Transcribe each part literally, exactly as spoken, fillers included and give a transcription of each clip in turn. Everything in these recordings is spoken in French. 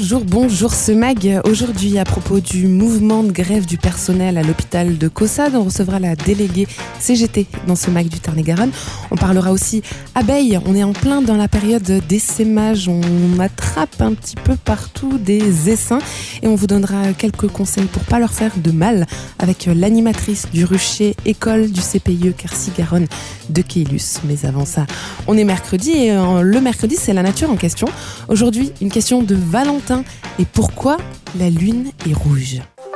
Bonjour, bonjour ce mag. Aujourd'hui, à propos du mouvement de grève du personnel à l'hôpital de Caussade, on recevra la déléguée C G T dans ce mag du Tarn-et-Garonne. On parlera aussi abeilles. On est en plein dans la période d'essaimage. On attrape un petit peu partout des essaims et on vous donnera quelques conseils pour pas leur faire de mal avec l'animatrice du rucher école du C P I E Quercy-Garonne de Keylus. Mais avant ça, on est mercredi et le mercredi, c'est la nature en question. Aujourd'hui, une question de Valentin. Et pourquoi la lune est rouge ?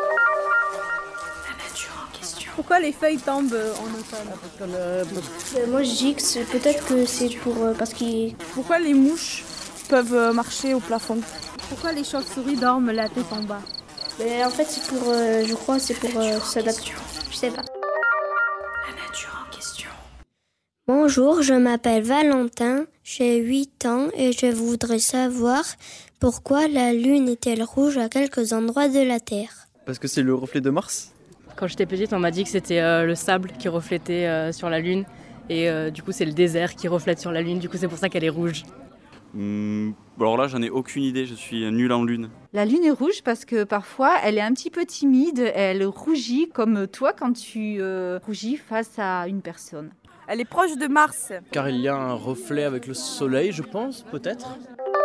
La nature en question. Pourquoi les feuilles tombent en automne ? Euh, moi je dis que c'est, peut-être que c'est pour euh, parce qu'il. Pourquoi les mouches peuvent marcher au plafond ? Pourquoi les chauves-souris dorment la tête en bas ? Mais en fait c'est pour, euh, je crois, c'est pour euh, s'adapter. Je sais pas. La nature en question. Bonjour, je m'appelle Valentin, j'ai huit ans et je voudrais savoir pourquoi la lune est-elle rouge à quelques endroits de la Terre ? Parce que c'est le reflet de Mars. Quand j'étais petite, on m'a dit que c'était euh, le sable qui reflétait euh, sur la lune et euh, du coup c'est le désert qui reflète sur la lune, du coup c'est pour ça qu'elle est rouge. Mmh, alors là, j'en ai aucune idée, je suis nul en lune. La lune est rouge parce que parfois, elle est un petit peu timide, elle rougit comme toi quand tu euh, rougis face à une personne. Elle est proche de Mars. Car il y a un reflet avec le soleil, je pense, peut-être.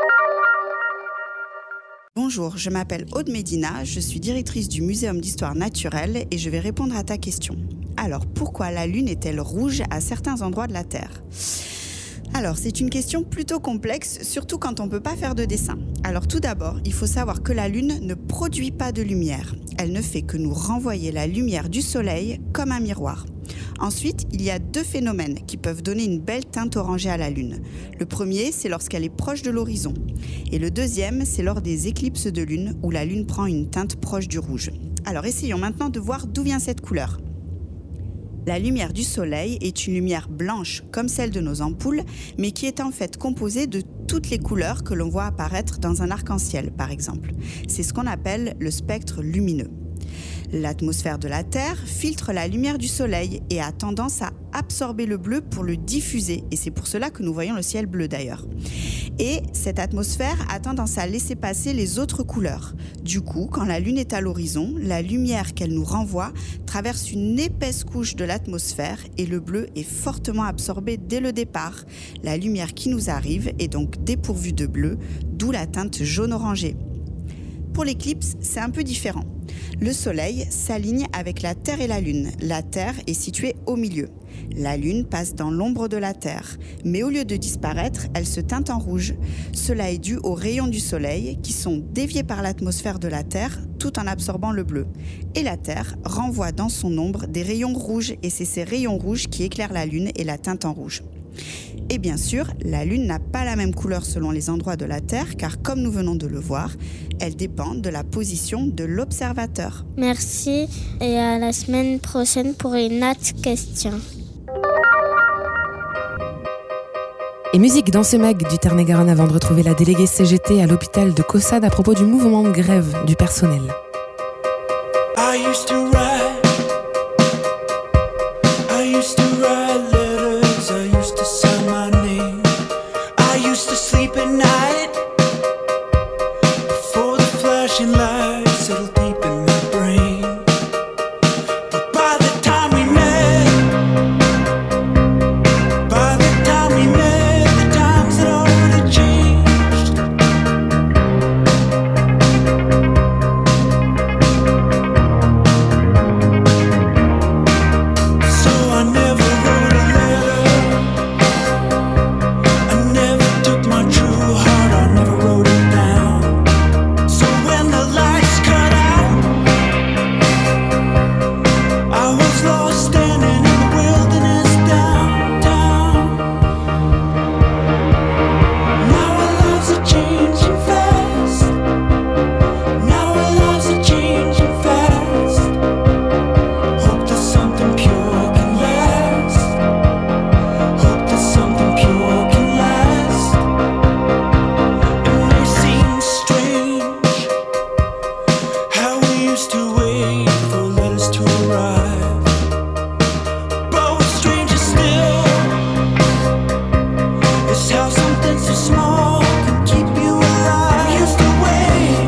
Bonjour, je m'appelle Aude Médina, je suis directrice du Muséum d'Histoire Naturelle et je vais répondre à ta question. Alors, pourquoi la Lune est-elle rouge à certains endroits de la Terre ? Alors, c'est une question plutôt complexe, surtout quand on ne peut pas faire de dessin. Alors tout d'abord, il faut savoir que la Lune ne produit pas de lumière. Elle ne fait que nous renvoyer la lumière du Soleil comme un miroir. Ensuite, il y a deux phénomènes qui peuvent donner une belle teinte orangée à la Lune. Le premier, c'est lorsqu'elle est proche de l'horizon. Et le deuxième, c'est lors des éclipses de Lune, où la Lune prend une teinte proche du rouge. Alors essayons maintenant de voir d'où vient cette couleur. La lumière du Soleil est une lumière blanche, comme celle de nos ampoules, mais qui est en fait composée de toutes les couleurs que l'on voit apparaître dans un arc-en-ciel, par exemple. C'est ce qu'on appelle le spectre lumineux. L'atmosphère de la Terre filtre la lumière du Soleil et a tendance à absorber le bleu pour le diffuser. Et c'est pour cela que nous voyons le ciel bleu d'ailleurs. Et cette atmosphère a tendance à laisser passer les autres couleurs. Du coup, quand la Lune est à l'horizon, la lumière qu'elle nous renvoie traverse une épaisse couche de l'atmosphère et le bleu est fortement absorbé dès le départ. La lumière qui nous arrive est donc dépourvue de bleu, d'où la teinte jaune-orangé. Pour l'éclipse, c'est un peu différent. Le Soleil s'aligne avec la Terre et la Lune. La Terre est située au milieu. La Lune passe dans l'ombre de la Terre, mais au lieu de disparaître, elle se teinte en rouge. Cela est dû aux rayons du Soleil qui sont déviés par l'atmosphère de la Terre tout en absorbant le bleu. Et la Terre renvoie dans son ombre des rayons rouges et c'est ces rayons rouges qui éclairent la Lune et la teintent en rouge. Et bien sûr, la Lune n'a pas la même couleur selon les endroits de la Terre, car comme nous venons de le voir, elle dépend de la position de l'observateur. Merci et à la semaine prochaine pour une autre question. Et musique dans ce mag du Tarn-et-Garonne avant de retrouver la déléguée C G T à l'hôpital de Caussade à propos du mouvement de grève du personnel. I used to ride, I used to ride letters, I used to sign my name, I used to sleep at night, before the flashing lights settled deep in my brain. But by the time we met, by the time we met, the times had already changed. So I never wrote a letter, I never took my true heart, I never wrote it down. So when the lights cut out, I was lost standing in the wilderness downtown. Now our lives are changing fast, now our lives are changing fast. Hope that something pure can last, hope that something pure can last. It may seem strange how we used to wait for letters to arrive, but what's stranger still is how something so small can keep you alive. We used to wait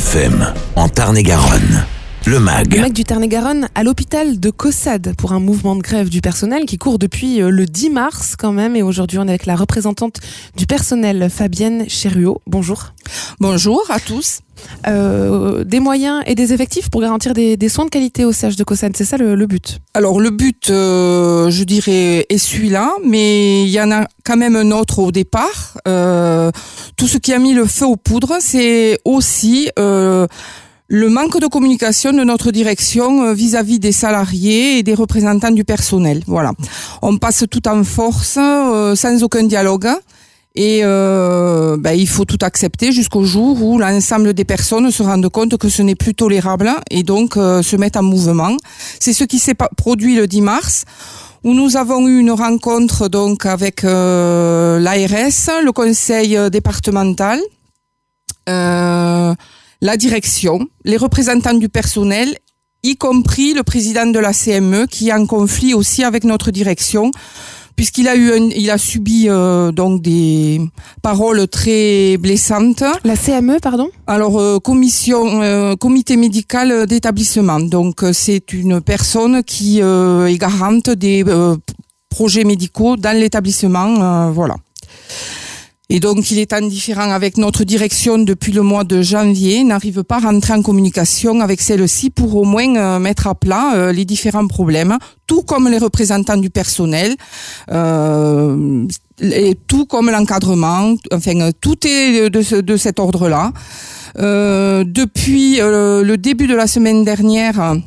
F M, en Tarn-et-Garonne. Le MAG. Le MAG du Tarn-et-Garonne à l'hôpital de Caussade pour un mouvement de grève du personnel qui court depuis le dix mars quand même. Et aujourd'hui, on est avec la représentante du personnel, Fabienne Cherruot. Bonjour. Bonjour à tous. Euh, des moyens et des effectifs pour garantir des, des soins de qualité au C H de Caussade, c'est ça le, le but? Alors le but, euh, je dirais, est celui-là, mais il y en a quand même un autre au départ. Euh, tout ce qui a mis le feu aux poudres, c'est aussi... Euh, le manque de communication de notre direction vis-à-vis des salariés et des représentants du personnel. Voilà. On passe tout en force, euh, sans aucun dialogue. Et euh, ben, il faut tout accepter jusqu'au jour où l'ensemble des personnes se rendent compte que ce n'est plus tolérable et donc euh, se mettent en mouvement. C'est ce qui s'est produit le dix mars, où nous avons eu une rencontre donc avec euh, l'A R S, le conseil départemental, euh, la direction, les représentants du personnel, y compris le président de la C M E qui est en conflit aussi avec notre direction, puisqu'il a eu un, il a subi euh, donc des paroles très blessantes. La C M E, pardon ? Alors euh, commission, euh, comité médical d'établissement. Donc euh, c'est une personne qui euh, est garante des euh, projets médicaux dans l'établissement, euh, voilà. Et donc, il est indifférent avec notre direction depuis le mois de janvier, n'arrive pas à rentrer en communication avec celle-ci pour au moins euh, mettre à plat euh, les différents problèmes, tout comme les représentants du personnel, euh, et tout comme l'encadrement, enfin, tout est de, ce, de cet ordre-là. Euh, depuis euh, le début de la semaine dernière, un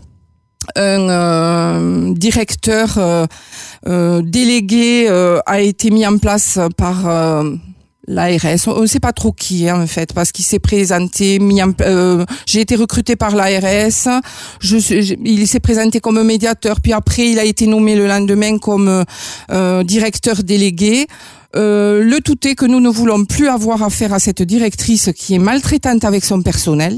euh, directeur euh, euh, délégué euh, a été mis en place par... Euh, l'A R S, on ne sait pas trop qui hein, en fait, parce qu'il s'est présenté, mis en, euh, j'ai été recrutée par l'A R S, je, je, il s'est présenté comme médiateur, puis après il a été nommé le lendemain comme euh, directeur délégué. Euh, le tout est que nous ne voulons plus avoir affaire à cette directrice qui est maltraitante avec son personnel.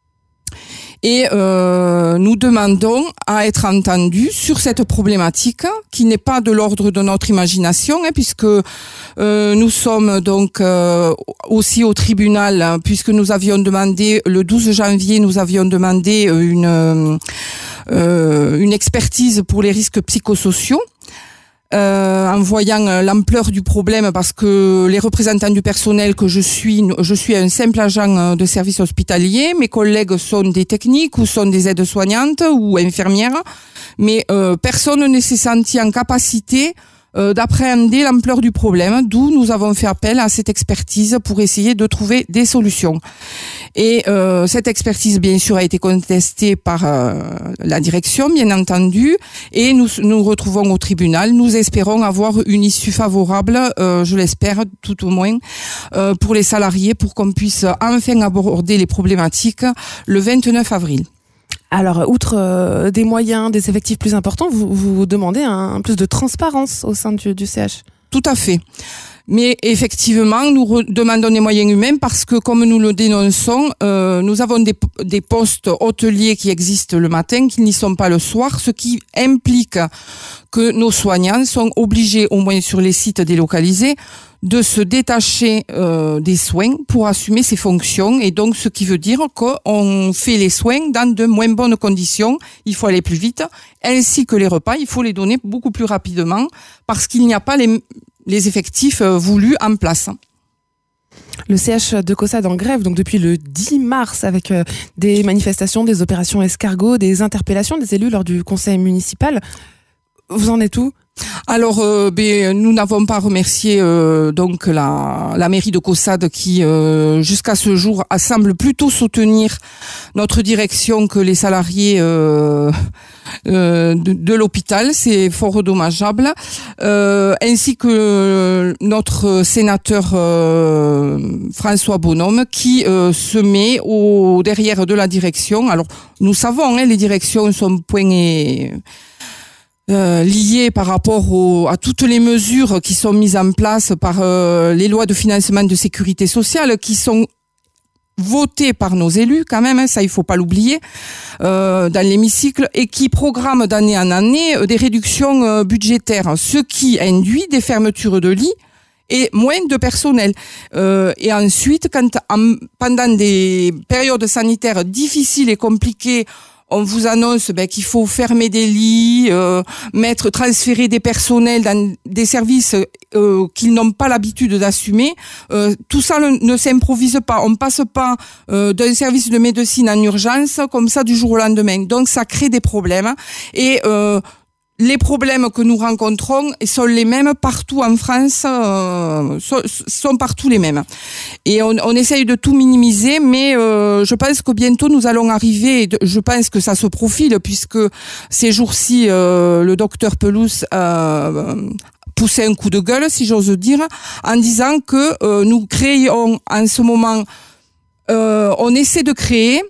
Et euh, nous demandons à être entendus sur cette problématique qui n'est pas de l'ordre de notre imagination, hein, puisque euh, nous sommes donc euh, aussi au tribunal, hein, puisque nous avions demandé, le douze janvier, nous avions demandé une, euh, une expertise pour les risques psychosociaux. Euh, en voyant l'ampleur du problème, parce que les représentants du personnel que je suis, je suis un simple agent de service hospitalier, mes collègues sont des techniques ou sont des aides-soignantes ou infirmières, mais euh, personne ne s'est senti en capacité euh, d'appréhender l'ampleur du problème, d'où nous avons fait appel à cette expertise pour essayer de trouver des solutions. Et euh, cette expertise, bien sûr, a été contestée par euh, la direction, bien entendu, et nous nous retrouvons au tribunal. Nous espérons avoir une issue favorable, euh, je l'espère, tout au moins, euh, pour les salariés, pour qu'on puisse enfin aborder les problématiques le vingt-neuf avril. Alors, outre euh, des moyens, des effectifs plus importants, vous, vous demandez un, un plus de transparence au sein du, du C H. Tout à fait. Mais effectivement, nous re- demandons des moyens humains parce que, comme nous le dénonçons, euh, nous avons des, des postes hôteliers qui existent le matin, qui n'y sont pas le soir, ce qui implique que nos soignants sont obligés, au moins sur les sites délocalisés, de se détacher euh, des soins pour assumer ces fonctions. Et donc, ce qui veut dire qu'on fait les soins dans de moins bonnes conditions. Il faut aller plus vite, ainsi que les repas, il faut les donner beaucoup plus rapidement parce qu'il n'y a pas les... les effectifs voulus en place. Le C H de Caussade en grève, donc depuis le dix mars, avec euh, des manifestations, des opérations escargots, des interpellations des élus lors du conseil municipal. Vous en êtes où ? Alors, euh, ben, nous n'avons pas remercié euh, donc la, la mairie de Caussade qui, euh, jusqu'à ce jour, semble plutôt soutenir notre direction que les salariés euh, euh, de, de l'hôpital. C'est fort dommageable. Euh, ainsi que notre sénateur euh, François Bonhomme qui euh, se met au derrière de la direction. Alors, nous savons, hein, les directions sont point et... Euh, liées par rapport au, à toutes les mesures qui sont mises en place par euh, les lois de financement de sécurité sociale qui sont votées par nos élus quand même, hein, ça il faut pas l'oublier, euh, dans l'hémicycle, et qui programment d'année en année euh, des réductions euh, budgétaires, ce qui induit des fermetures de lits et moins de personnel. Euh, et ensuite, quand en, pendant des périodes sanitaires difficiles et compliquées, on vous annonce ben, qu'il faut fermer des lits, euh, mettre, transférer des personnels dans des services euh, qu'ils n'ont pas l'habitude d'assumer. Euh, tout ça ne, ne s'improvise pas. On passe pas euh, d'un service de médecine en urgence comme ça du jour au lendemain. Donc ça crée des problèmes. Et euh, les problèmes que nous rencontrons sont les mêmes partout en France, euh, sont, sont partout les mêmes. Et on, on essaye de tout minimiser, mais euh, je pense que bientôt nous allons arriver, je pense que ça se profile, puisque ces jours-ci, euh, le docteur Pelouse euh, poussait un coup de gueule, si j'ose dire, en disant que euh, nous créons en ce moment, euh, on essaie de créer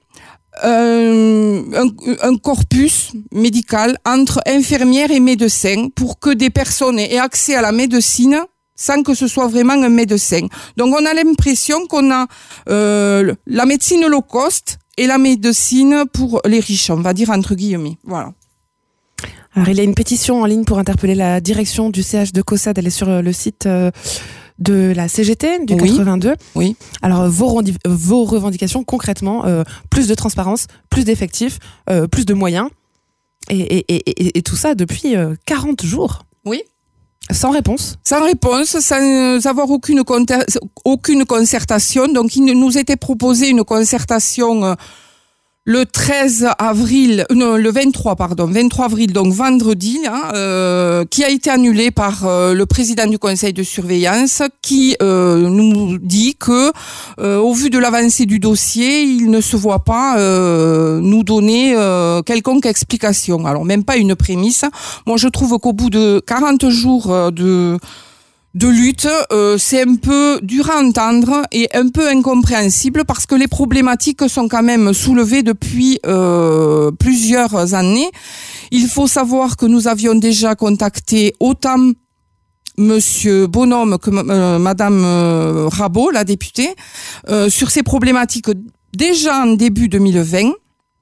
Euh, un, un corpus médical entre infirmières et médecins pour que des personnes aient accès à la médecine sans que ce soit vraiment un médecin. Donc on a l'impression qu'on a euh, la médecine low cost et la médecine pour les riches, on va dire entre guillemets. Voilà. Alors il y a une pétition en ligne pour interpeller la direction du C H de Caussade, elle est sur le site euh, de la C G T du oui. quatre-vingt-deux. Oui. Alors vos, rendi- vos revendications concrètement, euh, plus de transparence, plus d'effectifs, euh, plus de moyens, et, et, et, et, et tout ça depuis euh, quarante jours. Oui. Sans réponse. Sans réponse, sans avoir aucune, conter- aucune concertation. Donc il nous était proposé une concertation euh, le treize avril, non, le vingt-trois, pardon, vingt-trois avril, donc vendredi, hein, euh, qui a été annulé par euh, le président du conseil de surveillance, qui euh, nous dit que, euh, au vu de l'avancée du dossier, il ne se voit pas euh, nous donner euh, quelconque explication. Alors même pas une prémisse. Moi, je trouve qu'au bout de quarante jours de de lutte, euh, c'est un peu dur à entendre et un peu incompréhensible parce que les problématiques sont quand même soulevées depuis euh, plusieurs années. Il faut savoir que nous avions déjà contacté autant Monsieur Bonhomme que euh, Madame euh, Rabault, la députée, euh, sur ces problématiques déjà en début deux mille vingt.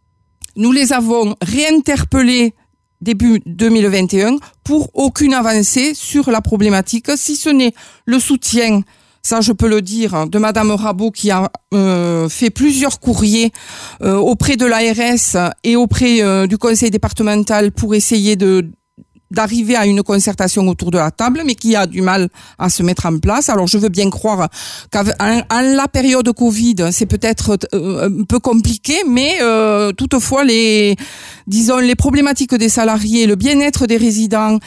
Nous les avons réinterpellés début deux mille vingt et un, pour aucune avancée sur la problématique, si ce n'est le soutien, ça je peux le dire, de Madame Rabault qui a euh, fait plusieurs courriers euh, auprès de l'A R S et auprès euh, du conseil départemental pour essayer de d'arriver à une concertation autour de la table, mais qui a du mal à se mettre en place. Alors, je veux bien croire qu'en la période Covid, c'est peut-être un peu compliqué, mais euh, toutefois, les, disons, les problématiques des salariés, le bien-être des résidents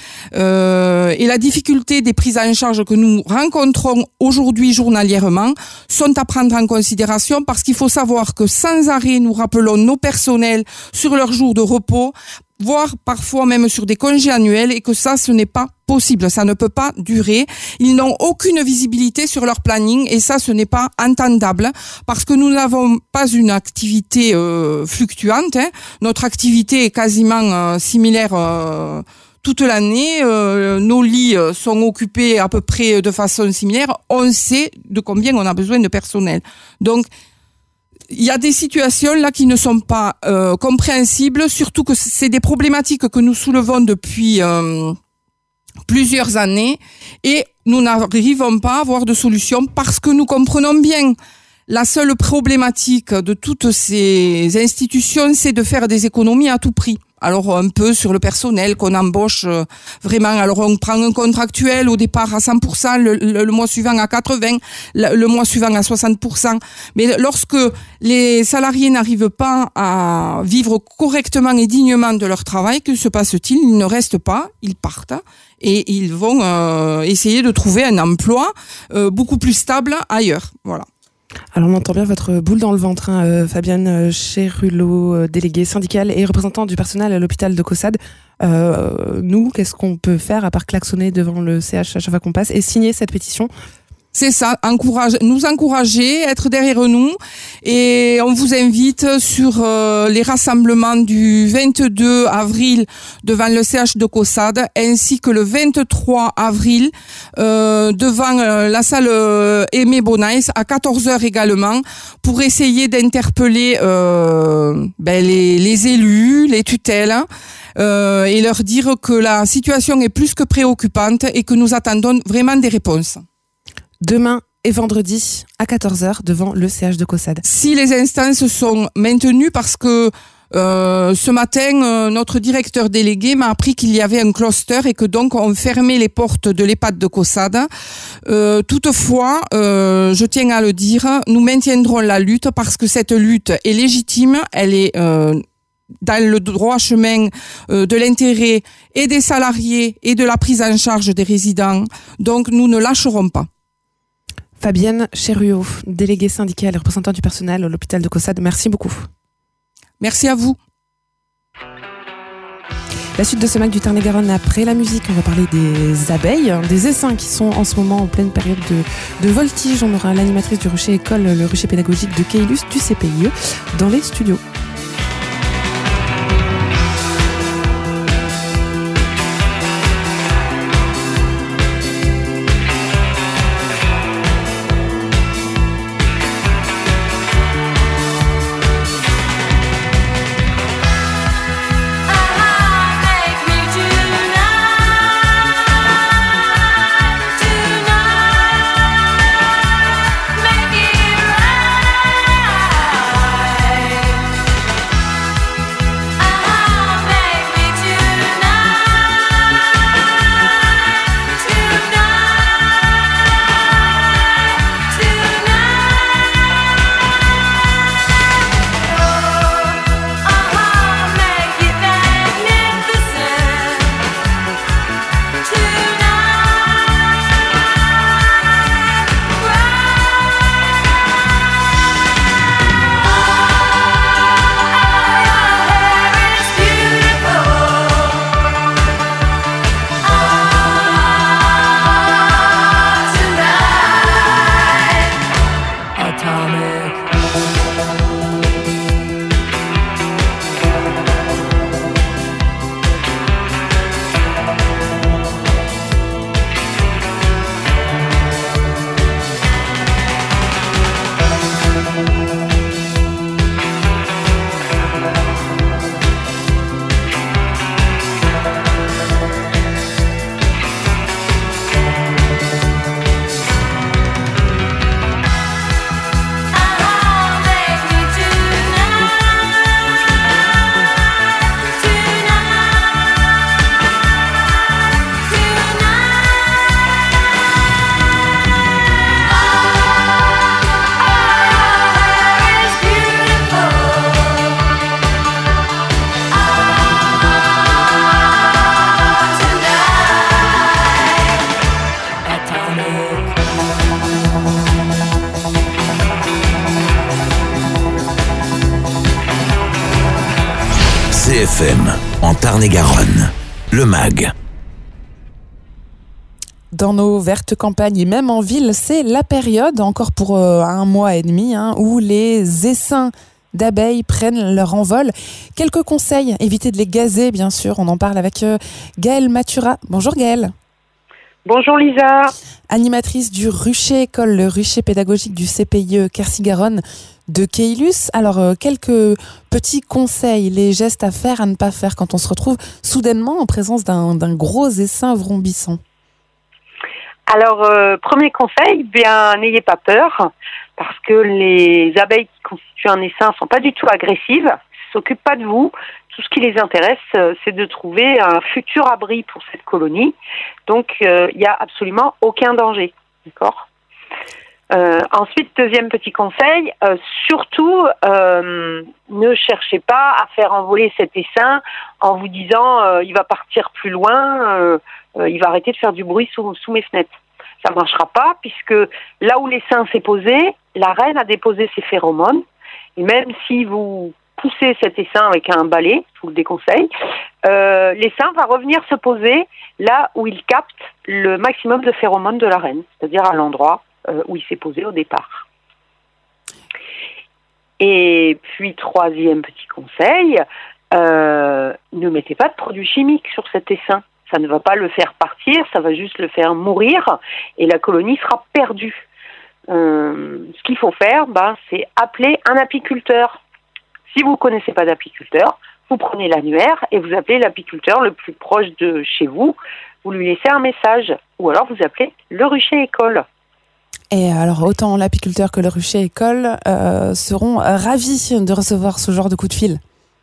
euh, et la difficulté des prises en charge que nous rencontrons aujourd'hui journalièrement sont à prendre en considération, parce qu'il faut savoir que sans arrêt, nous rappelons nos personnels sur leurs jours de repos, voire parfois même sur des congés annuels, et que ça, ce n'est pas possible, ça ne peut pas durer. Ils n'ont aucune visibilité sur leur planning, et ça, ce n'est pas entendable, parce que nous n'avons pas une activité euh, fluctuante, hein. Notre activité est quasiment euh, similaire euh, toute l'année, euh, nos lits sont occupés à peu près de façon similaire, on sait de combien on a besoin de personnel. Donc, il y a des situations là qui ne sont pas euh, compréhensibles, surtout que c'est des problématiques que nous soulevons depuis euh, plusieurs années, et nous n'arrivons pas à avoir de solution parce que nous comprenons bien. La seule problématique de toutes ces institutions, c'est de faire des économies à tout prix. Alors un peu sur le personnel qu'on embauche euh, vraiment. Alors on prend un contractuel au départ à cent pour cent, le, le, le mois suivant à quatre-vingts pour cent, le, le mois suivant à soixante pour cent. Mais lorsque les salariés n'arrivent pas à vivre correctement et dignement de leur travail, que se passe-t-il? Ils ne restent pas, ils partent et ils vont euh, essayer de trouver un emploi euh, beaucoup plus stable ailleurs. Voilà. Alors on entend bien votre boule dans le ventre, hein, euh, Fabienne Cherulot, euh, déléguée syndicale et représentante du personnel à l'hôpital de Caussade. Euh, nous, qu'est-ce qu'on peut faire à part klaxonner devant le C H à chaque fois qu'on passe et signer cette pétition? C'est ça, encourage, nous encourager, être derrière nous, et on vous invite sur euh, les rassemblements du vingt-deux avril devant le C H de Caussade, ainsi que le vingt-trois avril euh, devant euh, la salle euh, Aimé Bonaïs à quatorze heures également, pour essayer d'interpeller euh, ben, les, les élus, les tutelles, euh, et leur dire que la situation est plus que préoccupante et que nous attendons vraiment des réponses. demain et vendredi à quatorze heures devant le C H de Caussade. Si les instances sont maintenues, parce que Euh, ce matin, euh, notre directeur délégué m'a appris qu'il y avait un cluster et que donc on fermait les portes de l'EHPAD de Caussade. Euh, toutefois, euh, je tiens à le dire, nous maintiendrons la lutte parce que cette lutte est légitime, elle est euh, dans le droit chemin euh, de l'intérêt et des salariés et de la prise en charge des résidents. Donc nous ne lâcherons pas. Fabienne Cherruot, déléguée syndicale et représentante du personnel à l'hôpital de Caussade, merci beaucoup. Merci à vous. La suite de ce Mac du Tarn-et-Garonne, après la musique, on va parler des abeilles, des essaims qui sont en ce moment en pleine période de, de voltige. On aura l'animatrice du rucher école, le rucher pédagogique de Keylus du C P I E dans les studios. C F M, en Tarn-et-Garonne, le M A G. Dans nos vertes campagnes et même en ville, c'est la période, encore pour euh, un mois et demi, hein, où les essaims d'abeilles prennent leur envol. Quelques conseils, évitez de les gazer, bien sûr. On en parle avec euh, Gaëlle Matura. Bonjour Gaëlle. Bonjour Lisa. Animatrice du rucher école, le rucher pédagogique du C P I E Quercy-Garonne de Keylus. Alors, euh, quelques petits conseils, les gestes à faire, à ne pas faire quand on se retrouve soudainement en présence d'un, d'un gros essaim vrombissant. Alors, euh, premier conseil, bien, n'ayez pas peur, parce que les abeilles qui constituent un essaim ne sont pas du tout agressives, ne s'occupent pas de vous. Tout ce qui les intéresse, euh, c'est de trouver un futur abri pour cette colonie. Donc, il euh, n'y a absolument aucun danger. D'accord ? Euh, ensuite, deuxième petit conseil, euh, surtout, euh, ne cherchez pas à faire envoler cet essaim en vous disant euh, il va partir plus loin, euh, euh, il va arrêter de faire du bruit sous, sous mes fenêtres. Ça ne marchera pas puisque là où l'essaim s'est posé, la reine a déposé ses phéromones. Et même si vous poussez cet essaim avec un balai, je vous le déconseille, euh, l'essaim va revenir se poser là où il capte le maximum de phéromones de la reine, c'est-à-dire à l'endroit euh, où il s'est posé au départ. Et puis, troisième petit conseil, euh, ne mettez pas de produits chimiques sur cet essaim. Ça ne va pas le faire partir, ça va juste le faire mourir et la colonie sera perdue. Euh, ce qu'il faut faire, ben, c'est appeler un apiculteur. Si vous ne connaissez pas d'apiculteur, vous prenez l'annuaire et vous appelez l'apiculteur le plus proche de chez vous. Vous lui laissez un message ou alors vous appelez le rucher école. Et alors, autant l'apiculteur que le rucher école euh, seront ravis de recevoir ce genre de coup de fil.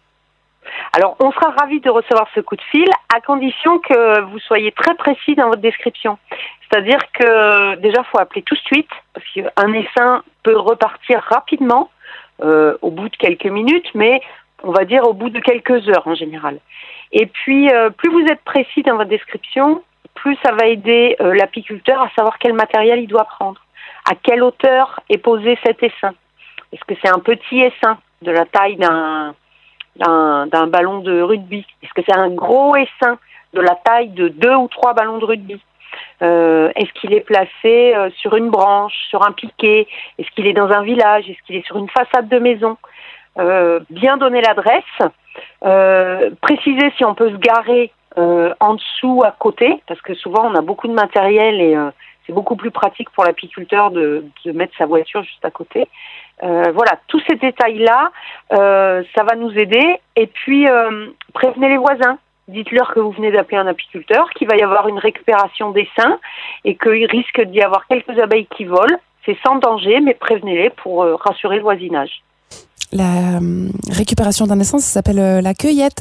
Alors, on sera ravis de recevoir ce coup de fil à condition que vous soyez très précis dans votre description. C'est-à-dire que déjà, il faut appeler tout de suite parce qu'un essaim peut repartir rapidement euh, au bout de quelques minutes, mais on va dire au bout de quelques heures en général. Et puis, euh, plus vous êtes précis dans votre description, plus ça va aider euh, l'apiculteur à savoir quel matériel il doit prendre. À quelle hauteur est posé cet essaim? Est-ce que c'est un petit essaim de la taille d'un, d'un, d'un ballon de rugby? Est-ce que c'est un gros essaim de la taille de deux ou trois ballons de rugby? euh, Est-ce qu'il est placé euh, sur une branche, sur un piquet? Est-ce qu'il est dans un village? Est-ce qu'il est sur une façade de maison? euh, Bien donner l'adresse, euh, préciser si on peut se garer euh, en dessous, à côté, parce que souvent on a beaucoup de matériel et euh, c'est beaucoup plus pratique pour l'apiculteur de, de mettre sa voiture juste à côté. Euh, voilà, tous ces détails-là, euh, ça va nous aider. Et puis, euh, prévenez les voisins. Dites-leur que vous venez d'appeler un apiculteur, qu'il va y avoir une récupération d'essaims et qu'il risque d'y avoir quelques abeilles qui volent. C'est sans danger, mais prévenez-les pour euh, rassurer le voisinage. La euh, récupération d'un essaim, ça s'appelle euh, la cueillette.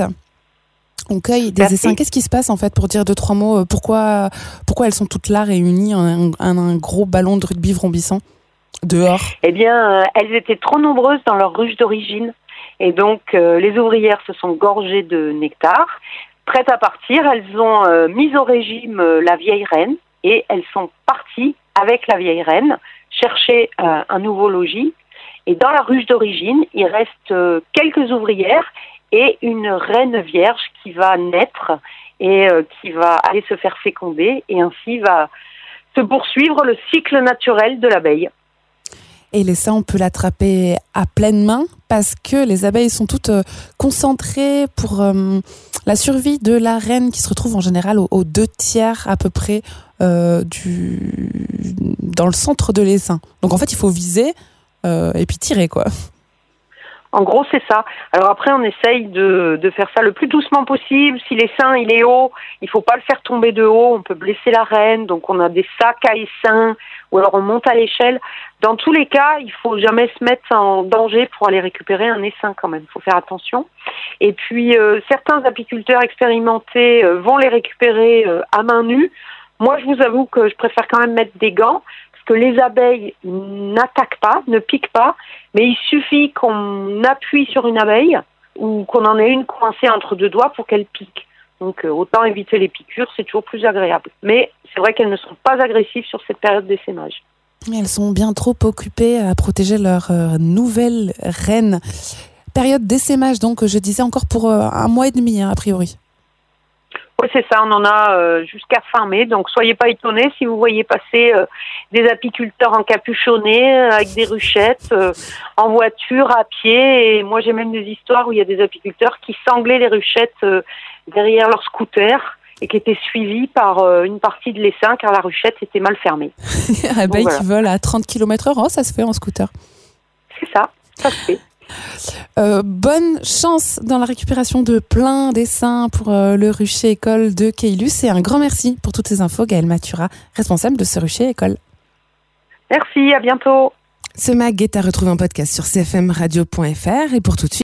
On cueille des Merci. essaims. Qu'est-ce qui se passe en fait, pour dire deux, trois mots, pourquoi, pourquoi elles sont toutes là réunies en un, un, un gros ballon de rugby vrombissant dehors? Eh bien, euh, elles étaient trop nombreuses dans leur ruche d'origine. Et donc, euh, les ouvrières se sont gorgées de nectar. Prêtes à partir, elles ont euh, mis au régime euh, la vieille reine et elles sont parties avec la vieille reine chercher euh, un nouveau logis. Et dans la ruche d'origine, il reste euh, quelques ouvrières et une reine vierge qui va naître et euh, qui va aller se faire féconder et ainsi va se poursuivre le cycle naturel de l'abeille. Et l'essaim, on peut l'attraper à pleine main parce que les abeilles sont toutes euh, concentrées pour euh, la survie de la reine qui se retrouve en général aux, aux deux tiers à peu près euh, du... dans le centre de l'essaim. Donc en fait, il faut viser euh, et puis tirer, quoi. En gros, c'est ça. Alors après, on essaye de, de faire ça le plus doucement possible. Si l'essaim, il est haut, il faut pas le faire tomber de haut. On peut blesser la reine. Donc, on a des sacs à essaim ou alors on monte à l'échelle. Dans tous les cas, il faut jamais se mettre en danger pour aller récupérer un essaim quand même. Il faut faire attention. Et puis, euh, certains apiculteurs expérimentés euh, vont les récupérer euh, à main nue. Moi, je vous avoue que je préfère quand même mettre des gants. Que les abeilles n'attaquent pas, ne piquent pas, mais il suffit qu'on appuie sur une abeille ou qu'on en ait une coincée entre deux doigts pour qu'elle pique. Donc euh, autant éviter les piqûres, c'est toujours plus agréable. Mais c'est vrai qu'elles ne sont pas agressives sur cette période d'essaimage. Elles sont bien trop occupées à protéger leur euh, nouvelle reine. Période d'essaimage, donc je disais encore pour euh, un mois et demi, hein, a priori. Oui, c'est ça, on en a euh, jusqu'à fin mai, donc soyez pas étonnés si vous voyez passer euh, des apiculteurs encapuchonnés, euh, avec des ruchettes, euh, en voiture, à pied, et moi j'ai même des histoires où il y a des apiculteurs qui sanglaient les ruchettes euh, derrière leur scooter et qui étaient suivis par euh, une partie de l'essaim car la ruchette était mal fermée. Abeilles voilà. Qui volent à trente kilomètres heure, oh, ça se fait en scooter. C'est ça, ça se fait. Euh, bonne chance dans la récupération de plein d'essaims pour euh, le rucher école de Caylus et un grand merci pour toutes ces infos, Gaëlle Matura, responsable de ce rucher école. Merci, à bientôt. Ce mag est à retrouver en podcast sur c f m radio point f r et pour tout de suite